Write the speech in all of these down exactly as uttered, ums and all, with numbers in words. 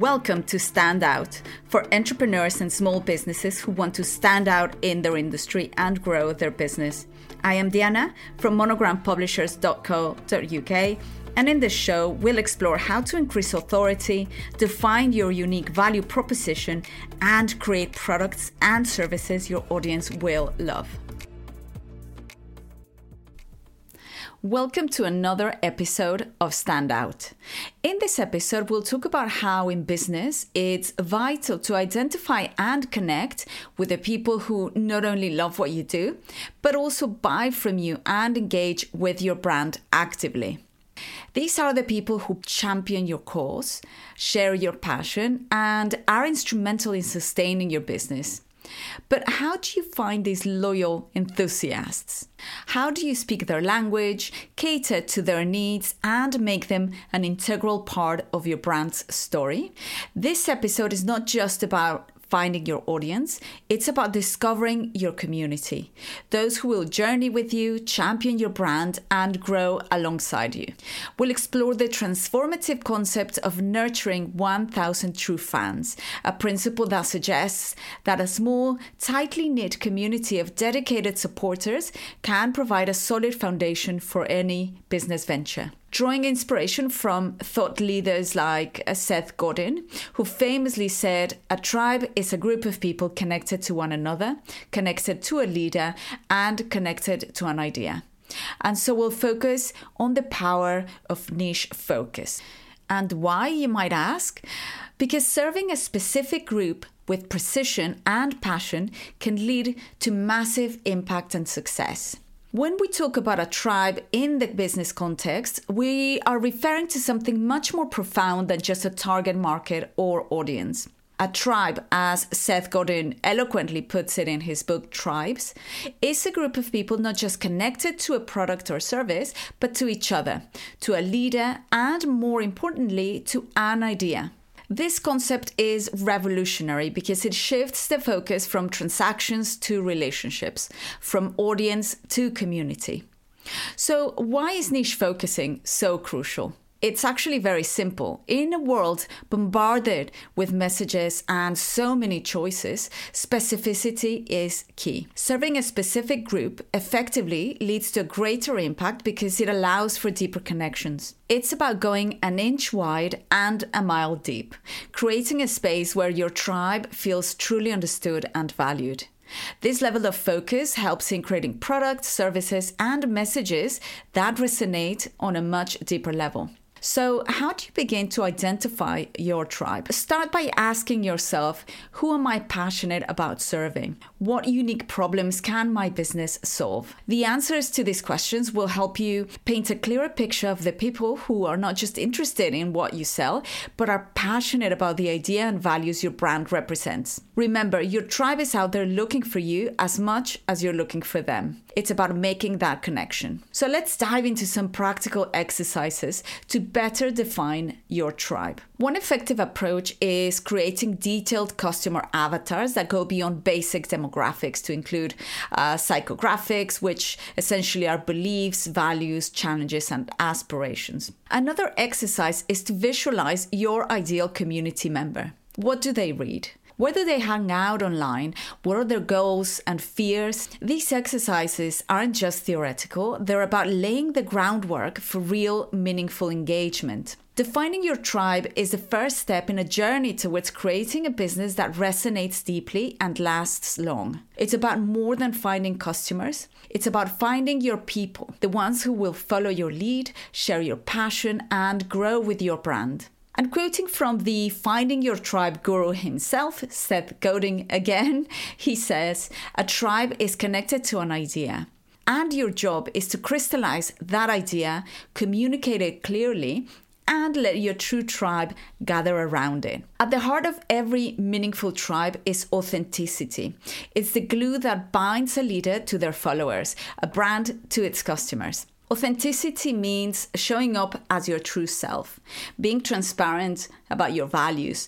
Welcome to Stand Out, for entrepreneurs and small businesses who want to stand out in their industry and grow their business. I am Diana from monogram publishers dot co dot uk, and in this show, we'll explore how to increase authority, define your unique value proposition, and create products and services your audience will love. Welcome to another episode of Stand Out. In this episode, we'll talk about how in business it's vital to identify and connect with the people who not only love what you do, but also buy from you and engage with your brand actively. These are the people who champion your cause, share your passion, and are instrumental in sustaining your business. But how do you find these loyal enthusiasts? How do you speak their language, cater to their needs, and make them an integral part of your brand's story? This episode is not just about finding your audience, it's about discovering your community, those who will journey with you, champion your brand, and grow alongside you. We'll explore the transformative concept of nurturing one thousand true fans, a principle that suggests that a small, tightly knit community of dedicated supporters can provide a solid foundation for any business venture. Drawing inspiration from thought leaders like Seth Godin, who famously said, "A tribe is a group of people connected to one another, connected to a leader, and connected to an idea." And so we'll focus on the power of niche focus. And why, you might ask? Because serving a specific group with precision and passion can lead to massive impact and success. When we talk about a tribe in the business context, we are referring to something much more profound than just a target market or audience. A tribe, as Seth Godin eloquently puts it in his book Tribes, is a group of people not just connected to a product or service, but to each other, to a leader, and more importantly, to an idea. This concept is revolutionary because it shifts the focus from transactions to relationships, from audience to community. So why is niche focusing so crucial? It's actually very simple. In a world bombarded with messages and so many choices, specificity is key. Serving a specific group effectively leads to a greater impact because it allows for deeper connections. It's about going an inch wide and a mile deep, creating a space where your tribe feels truly understood and valued. This level of focus helps in creating products, services, and messages that resonate on a much deeper level. So how do you begin to identify your tribe? Start by asking yourself, who am I passionate about serving? What unique problems can my business solve? The answers to these questions will help you paint a clearer picture of the people who are not just interested in what you sell, but are passionate about the idea and values your brand represents. Remember, your tribe is out there looking for you as much as you're looking for them. It's about making that connection. So let's dive into some practical exercises to better define your tribe. One effective approach is creating detailed customer avatars that go beyond basic demographics to include uh, psychographics, which essentially are beliefs, values, challenges, and aspirations. Another exercise is to visualize your ideal community member. What do they read? Where do they hang out online? What are their goals and fears? These exercises aren't just theoretical, they're about laying the groundwork for real, meaningful engagement. Defining your tribe is the first step in a journey towards creating a business that resonates deeply and lasts long. It's about more than finding customers. It's about finding your people, the ones who will follow your lead, share your passion, and grow with your brand. And quoting from the Finding Your Tribe guru himself, Seth Godin again, he says, "A tribe is connected to an idea. And your job is to crystallize that idea, communicate it clearly, and let your true tribe gather around it." At the heart of every meaningful tribe is authenticity. It's the glue that binds a leader to their followers, a brand to its customers. Authenticity means showing up as your true self, being transparent about your values,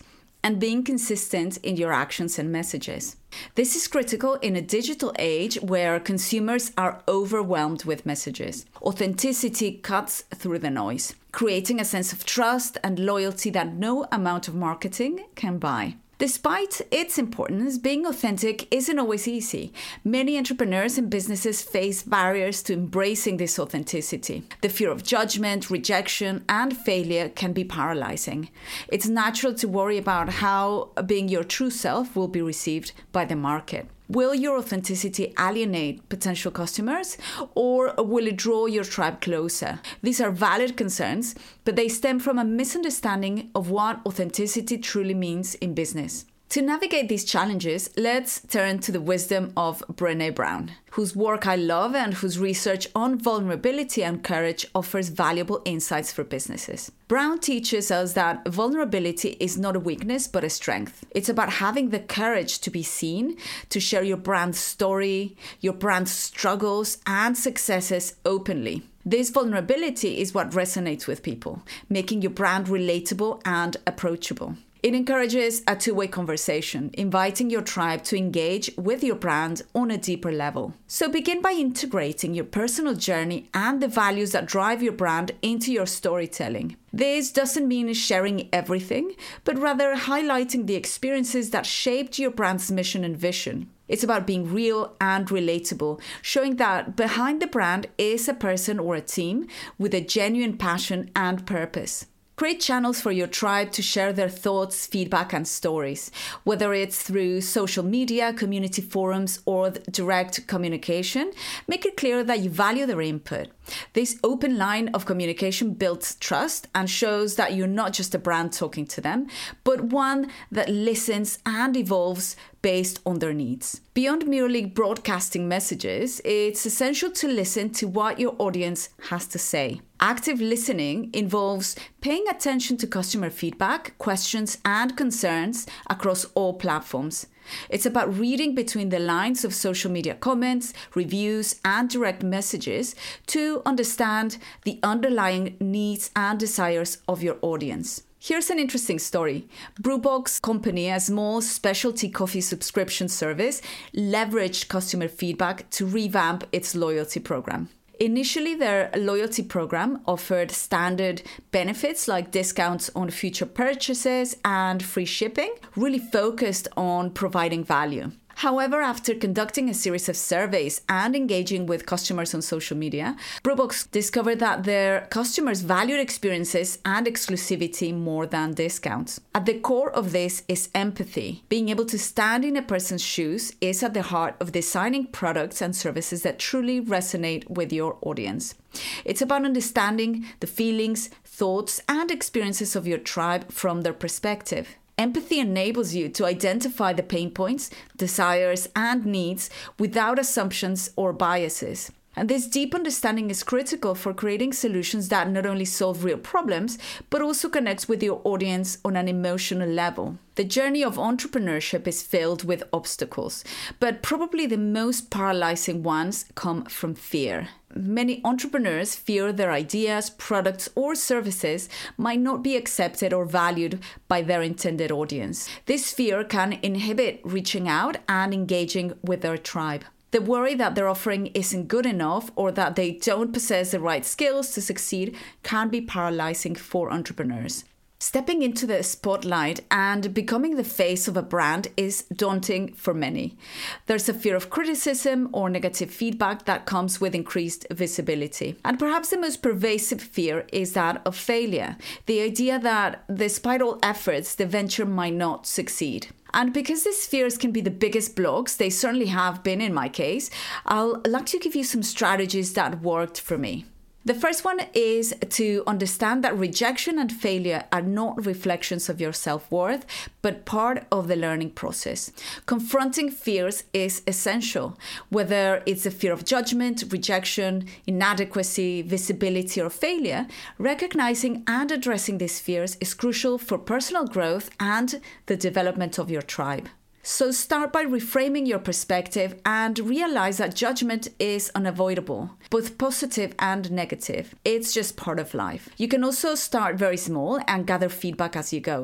and being consistent in your actions and messages. This is critical in a digital age where consumers are overwhelmed with messages. Authenticity cuts through the noise, creating a sense of trust and loyalty that no amount of marketing can buy. Despite its importance, being authentic isn't always easy. Many entrepreneurs and businesses face barriers to embracing this authenticity. The fear of judgment, rejection, and failure can be paralyzing. It's natural to worry about how being your true self will be received by the market. Will your authenticity alienate potential customers, or will it draw your tribe closer? These are valid concerns, but they stem from a misunderstanding of what authenticity truly means in business. To navigate these challenges, let's turn to the wisdom of Brené Brown, whose work I love and whose research on vulnerability and courage offers valuable insights for businesses. Brown teaches us that vulnerability is not a weakness but a strength. It's about having the courage to be seen, to share your brand story, your brand struggles and successes openly. This vulnerability is what resonates with people, making your brand relatable and approachable. It encourages a two-way conversation, inviting your tribe to engage with your brand on a deeper level. So begin by integrating your personal journey and the values that drive your brand into your storytelling. This doesn't mean sharing everything, but rather highlighting the experiences that shaped your brand's mission and vision. It's about being real and relatable, showing that behind the brand is a person or a team with a genuine passion and purpose. Create channels for your tribe to share their thoughts, feedback, and stories, whether it's through social media, community forums, or direct communication. Make it clear that you value their input. This open line of communication builds trust and shows that you're not just a brand talking to them, but one that listens and evolves based on their needs. Beyond merely broadcasting messages, it's essential to listen to what your audience has to say. Active listening involves paying attention to customer feedback, questions, and concerns across all platforms. It's about reading between the lines of social media comments, reviews, and direct messages to understand the underlying needs and desires of your audience. Here's an interesting story. Brewbox Company, a small specialty coffee subscription service, leveraged customer feedback to revamp its loyalty program. Initially, their loyalty program offered standard benefits like discounts on future purchases and free shipping, really focused on providing value. However, after conducting a series of surveys and engaging with customers on social media, Brewbox discovered that their customers valued experiences and exclusivity more than discounts. At the core of this is empathy. Being able to stand in a person's shoes is at the heart of designing products and services that truly resonate with your audience. It's about understanding the feelings, thoughts, and experiences of your tribe from their perspective. Empathy enables you to identify the pain points, desires, and needs without assumptions or biases. And this deep understanding is critical for creating solutions that not only solve real problems, but also connect with your audience on an emotional level. The journey of entrepreneurship is filled with obstacles, but probably the most paralyzing ones come from fear. Many entrepreneurs fear their ideas, products, or services might not be accepted or valued by their intended audience. This fear can inhibit reaching out and engaging with their tribe. The worry that their offering isn't good enough or that they don't possess the right skills to succeed can be paralyzing for entrepreneurs. Stepping into the spotlight and becoming the face of a brand is daunting for many. There's a fear of criticism or negative feedback that comes with increased visibility. And perhaps the most pervasive fear is that of failure, the idea that despite all efforts, the venture might not succeed. And because these fears can be the biggest blocks, they certainly have been in my case, I'll like to give you some strategies that worked for me. The first one is to understand that rejection and failure are not reflections of your self-worth, but part of the learning process. Confronting fears is essential, whether it's a fear of judgment, rejection, inadequacy, visibility, or failure. Recognizing and addressing these fears is crucial for personal growth and the development of your tribe. So start by reframing your perspective and realize that judgment is unavoidable, both positive and negative. It's just part of life. You can also start very small and gather feedback as you go.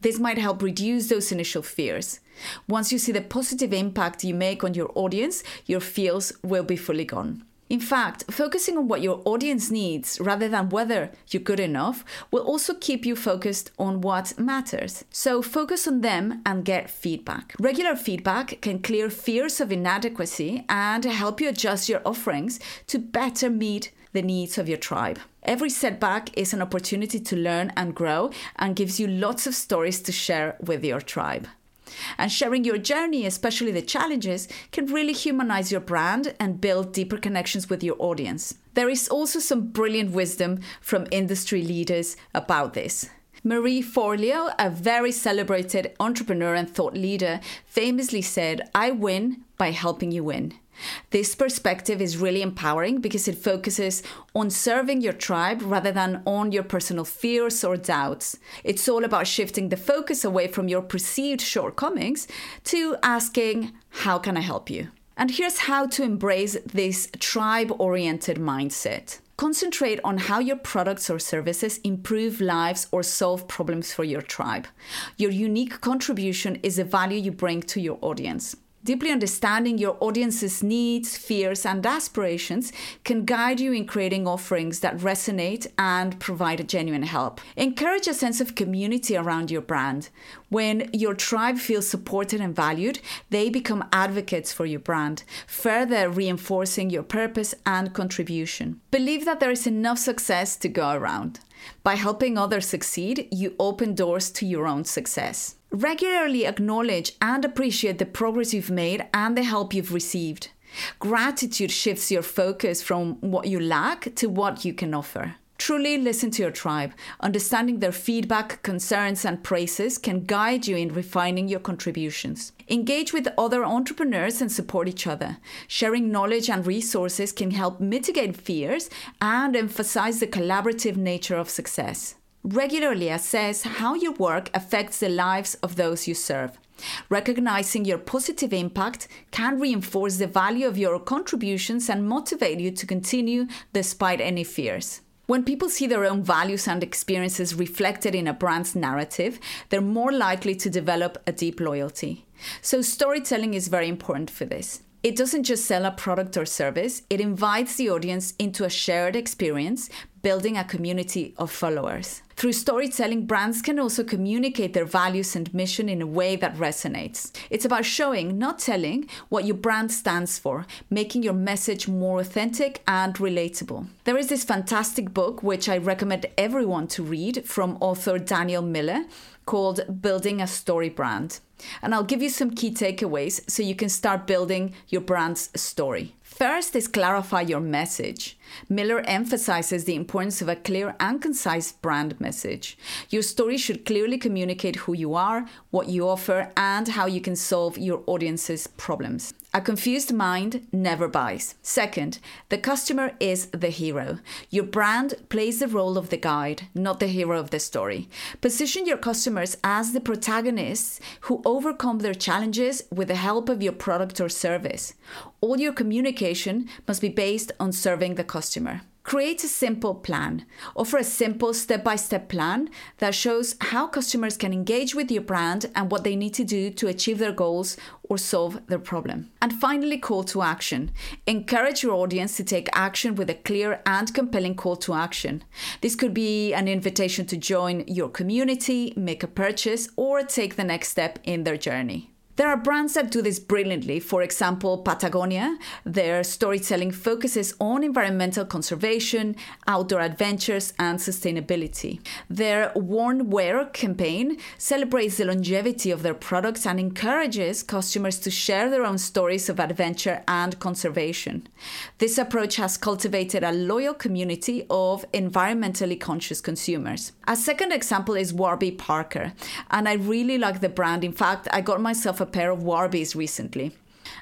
This might help reduce those initial fears. Once you see the positive impact you make on your audience, your fears will be fully gone. In fact, focusing on what your audience needs rather than whether you're good enough will also keep you focused on what matters. So focus on them and get feedback. Regular feedback can clear fears of inadequacy and help you adjust your offerings to better meet the needs of your tribe. Every setback is an opportunity to learn and grow and gives you lots of stories to share with your tribe. And sharing your journey, especially the challenges, can really humanize your brand and build deeper connections with your audience. There is also some brilliant wisdom from industry leaders about this. Marie Forleo, a very celebrated entrepreneur and thought leader, famously said, "I win by helping you win." This perspective is really empowering because it focuses on serving your tribe rather than on your personal fears or doubts. It's all about shifting the focus away from your perceived shortcomings to asking, how can I help you? And here's how to embrace this tribe-oriented mindset. Concentrate on how your products or services improve lives or solve problems for your tribe. Your unique contribution is the value you bring to your audience. Deeply understanding your audience's needs, fears, and aspirations can guide you in creating offerings that resonate and provide genuine help. Encourage a sense of community around your brand. When your tribe feels supported and valued, they become advocates for your brand, further reinforcing your purpose and contribution. Believe that there is enough success to go around. By helping others succeed, you open doors to your own success. Regularly acknowledge and appreciate the progress you've made and the help you've received. Gratitude shifts your focus from what you lack to what you can offer. Truly listen to your tribe. Understanding their feedback, concerns, and praises can guide you in refining your contributions. Engage with other entrepreneurs and support each other. Sharing knowledge and resources can help mitigate fears and emphasize the collaborative nature of success. Regularly assess how your work affects the lives of those you serve. Recognizing your positive impact can reinforce the value of your contributions and motivate you to continue despite any fears. When people see their own values and experiences reflected in a brand's narrative, they're more likely to develop a deep loyalty. So storytelling is very important for this. It doesn't just sell a product or service, it invites the audience into a shared experience, building a community of followers. Through storytelling, brands can also communicate their values and mission in a way that resonates. It's about showing, not telling, what your brand stands for, making your message more authentic and relatable. There is this fantastic book, which I recommend everyone to read, from author Daniel Miller, called Building a Story Brand. And I'll give you some key takeaways so you can start building your brand's story. First is clarify your message. Miller emphasizes the importance of a clear and concise brand message. Your story should clearly communicate who you are, what you offer, and how you can solve your audience's problems. A confused mind never buys. Second, the customer is the hero. Your brand plays the role of the guide, not the hero of the story. Position your customers as the protagonists who overcome their challenges with the help of your product or service. All your communication must be based on serving the customer. Create a simple plan. Offer a simple step-by-step plan that shows how customers can engage with your brand and what they need to do to achieve their goals or solve their problem. And finally, call to action. Encourage your audience to take action with a clear and compelling call to action. This could be an invitation to join your community, make a purchase, or take the next step in their journey. There are brands that do this brilliantly. For example, Patagonia. Their storytelling focuses on environmental conservation, outdoor adventures, and sustainability. Their Worn Wear campaign celebrates the longevity of their products and encourages customers to share their own stories of adventure and conservation. This approach has cultivated a loyal community of environmentally conscious consumers. A second example is Warby Parker, and I really like the brand. In fact, I got myself a pair of Warbies recently.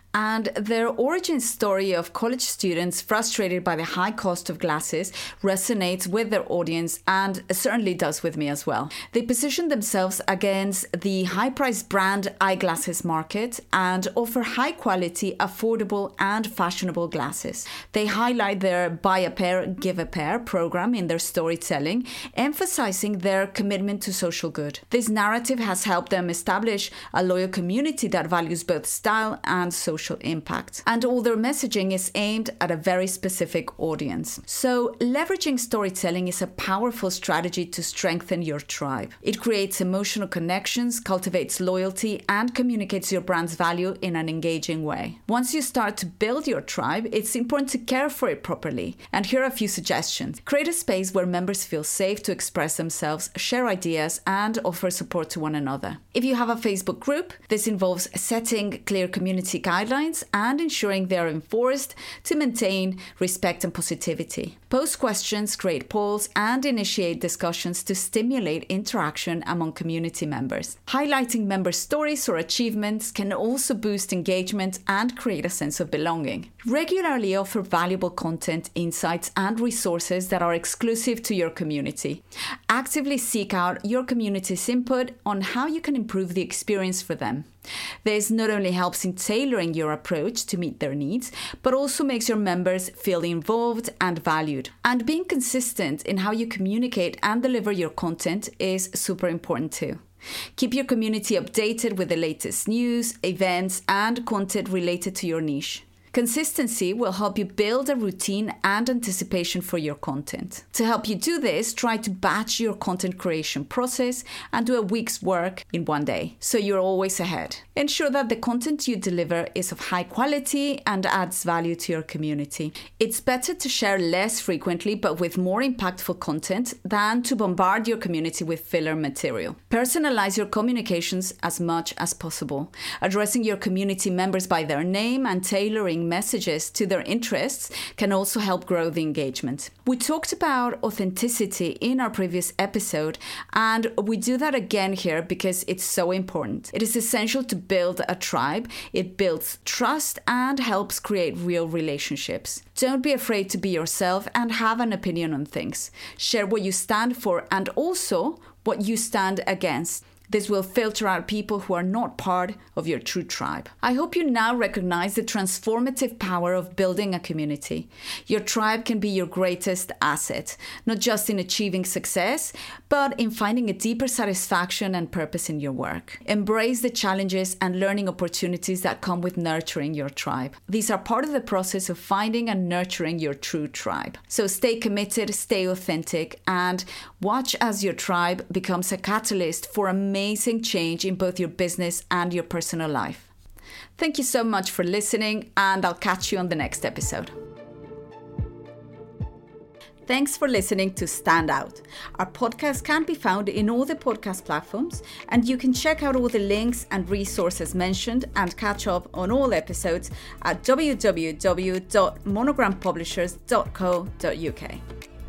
And their origin story of college students frustrated by the high cost of glasses resonates with their audience and certainly does with me as well. They position themselves against the high-priced brand eyeglasses market and offer high-quality, affordable and fashionable glasses. They highlight their buy a pair, give a pair program in their storytelling, emphasizing their commitment to social good. This narrative has helped them establish a loyal community that values both style and social impact. And all their messaging is aimed at a very specific audience. So, leveraging storytelling is a powerful strategy to strengthen your tribe. It creates emotional connections, cultivates loyalty, and communicates your brand's value in an engaging way. Once you start to build your tribe, it's important to care for it properly. And here are a few suggestions. Create a space where members feel safe to express themselves, share ideas, and offer support to one another. If you have a Facebook group, this involves setting clear community guidelines and ensuring they are enforced to maintain respect and positivity. Post questions, create polls, and initiate discussions to stimulate interaction among community members. Highlighting member stories or achievements can also boost engagement and create a sense of belonging. Regularly offer valuable content, insights, and resources that are exclusive to your community. Actively seek out your community's input on how you can improve the experience for them. This not only helps in tailoring your approach to meet their needs, but also makes your members feel involved and valued. And being consistent in how you communicate and deliver your content is super important too. Keep your community updated with the latest news, events, and content related to your niche. Consistency will help you build a routine and anticipation for your content. To help you do this, try to batch your content creation process and do a week's work in one day, so you're always ahead. Ensure that the content you deliver is of high quality and adds value to your community. It's better to share less frequently but with more impactful content than to bombard your community with filler material. Personalize your communications as much as possible, addressing your community members by their name and tailoring messages to their interests can also help grow the engagement. We talked about authenticity in our previous episode, and we do that again here because it's so important. It is essential to build a tribe. It builds trust and helps create real relationships. Don't be afraid to be yourself and have an opinion on things. Share what you stand for and also what you stand against. This will filter out people who are not part of your true tribe. I hope you now recognize the transformative power of building a community. Your tribe can be your greatest asset, not just in achieving success, but in finding a deeper satisfaction and purpose in your work. Embrace the challenges and learning opportunities that come with nurturing your tribe. These are part of the process of finding and nurturing your true tribe. So stay committed, stay authentic, and watch as your tribe becomes a catalyst for amazing amazing change in both your business and your personal life. Thank you so much for listening, and I'll catch you on the next episode. Thanks for listening to Stand Out. Our podcast can be found in all the podcast platforms, and you can check out all the links and resources mentioned and catch up on all episodes at w w w dot monogram publishers dot co dot u k.